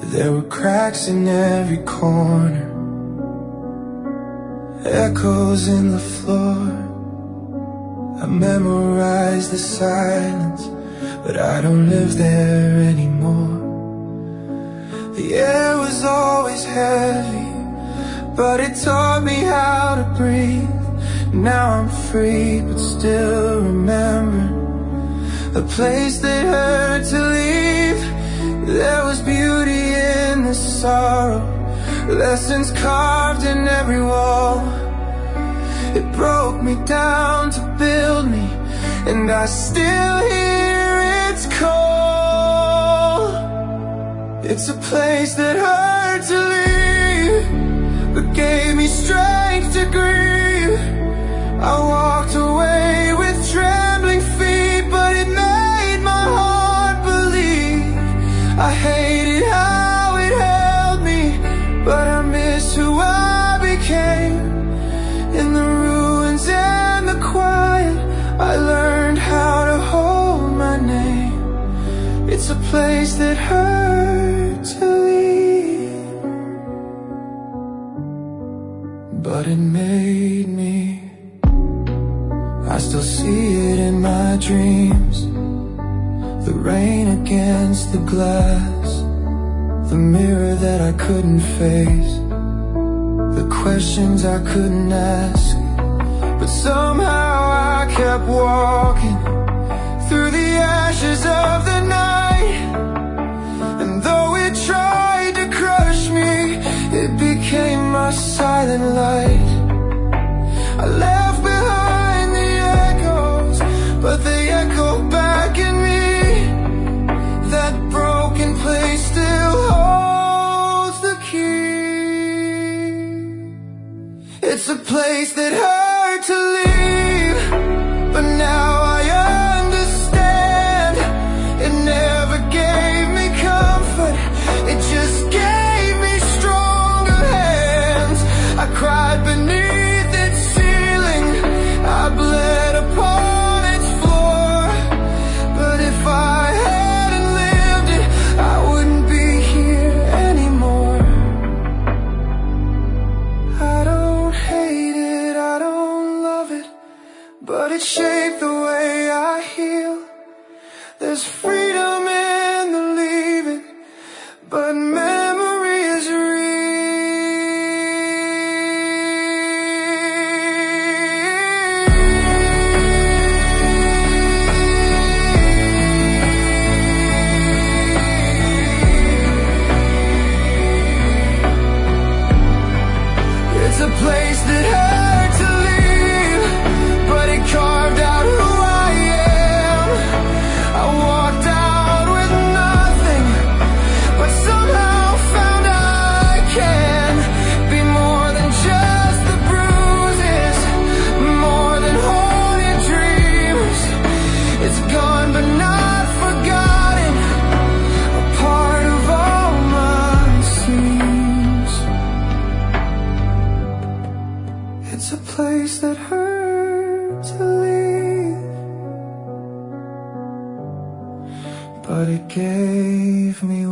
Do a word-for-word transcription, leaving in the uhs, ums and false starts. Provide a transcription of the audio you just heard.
There were cracks in every corner, echoes in the floor. I memorized the silence, but I don't live there anymore. The air was always heavy, but it taught me how to breathe. Now I'm free, but still remember a place that hurt to leave. There was beauty in the sorrow, lessons carved in every wall. It broke me down to build me, and I still hear its call. It's a place that hurt to leave, but gave me strength to grieve. I walked away with trembling feet, but it made my heart believe. I hated how it held me, but I miss who I became. In the ruins and the quiet, I learned how to hold my name. It's a place that hurt to leave, but it made me. I still see it in my dreams, the rain against the glass, the mirror that I couldn't face, the questions I couldn't ask. But somehow I kept walking through the ashes of the night, and though it tried to crush me, it became my silent light. I left behind the echoes, but they echo back in me. That broken place still holds the key. It's a place that hurt to leave, but now I understand. It never gave me comfort, it just gave me stronger hands. I cried beneath its ceiling, I bled upon its floor. But if I hadn't lived it, I wouldn't be here anymore. I don't hate it, I don't love it, but it shaped the way I heal. There's freedom in the leaving, but memory is real. It's a place that hurt to leave, but it carved out who I am. I walked out with nothing, but somehow found I can be more than just the bruises, more than haunted dreams. It's gone but not forgotten, a part of all my seams. It's a place that hurt to leave, but it gave me